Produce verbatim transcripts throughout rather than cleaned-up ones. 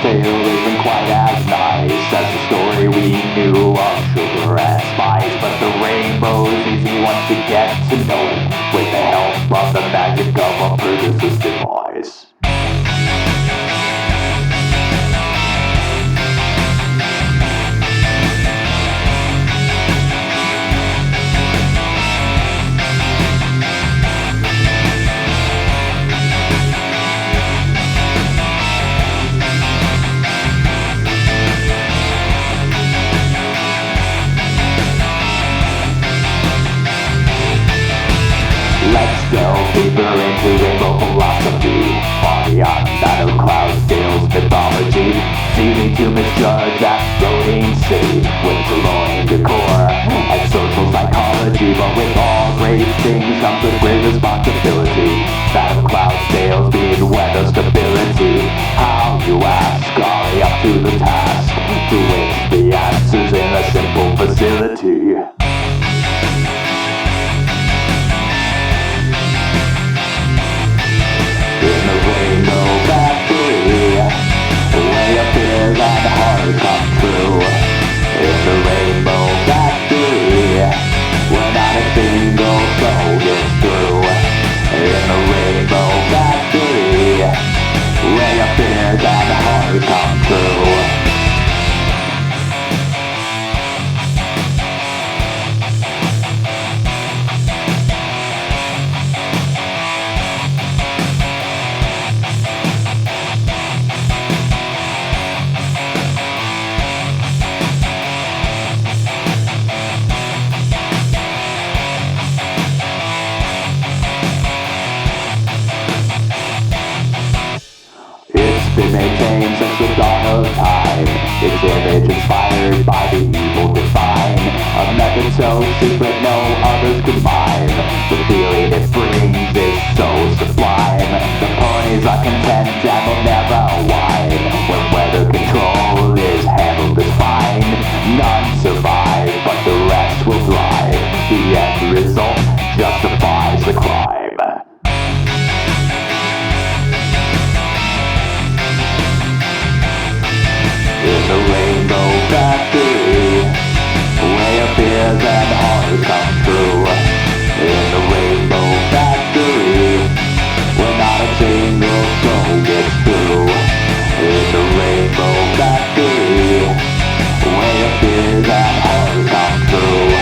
tale isn't quite as nice as the story we knew of sugar and spice. But the rainbow's easy once you get to know it, with the help of the magic of a Pegasus device. Let's delve deeper into rainbow philosophy, far beyond that of Cloudsdale's mythology. It's easy to misjudge that floating city with glowing decor and social psychology, but with all great things comes with great responsibility. That of Cloudsdale's being weather stability. How, you ask, are we up to the task? To which the answer's in a simple facility. Been maintained since the dawn of time. Its image inspired by the evil divine. A method so secret no others could mime. The feeling it brings is so sublime. The ponies are content and will never whine. When weather control is handled as fine, none survive, but the rest will thrive. The end result justifies the crime. In the rainbow factory, where fears and horrors come true. In the rainbow factory, where not a single soul gets through. In the rainbow factory, where fears and horrors come true.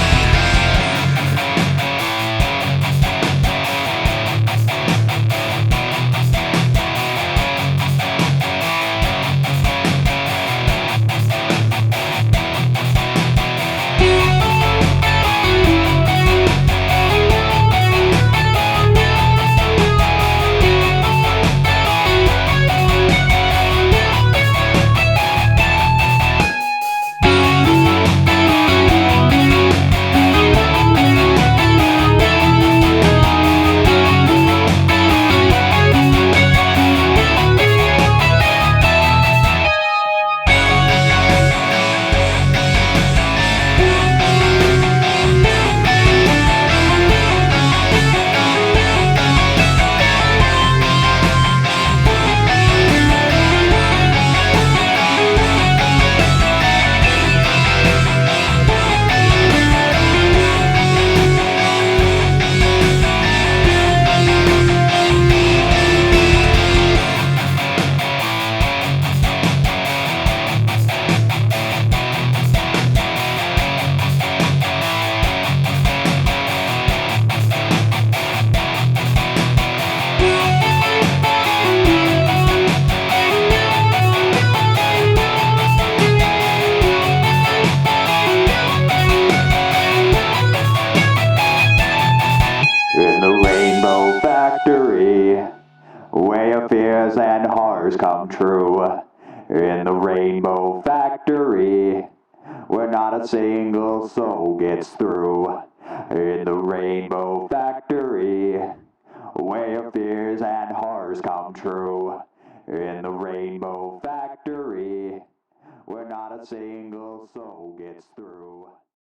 In the rainbow factory, where fears and horrors come true. In the rainbow factory, where not a single soul gets through. In the rainbow factory, where fears and horrors come true. In the rainbow factory, where not a single soul gets through.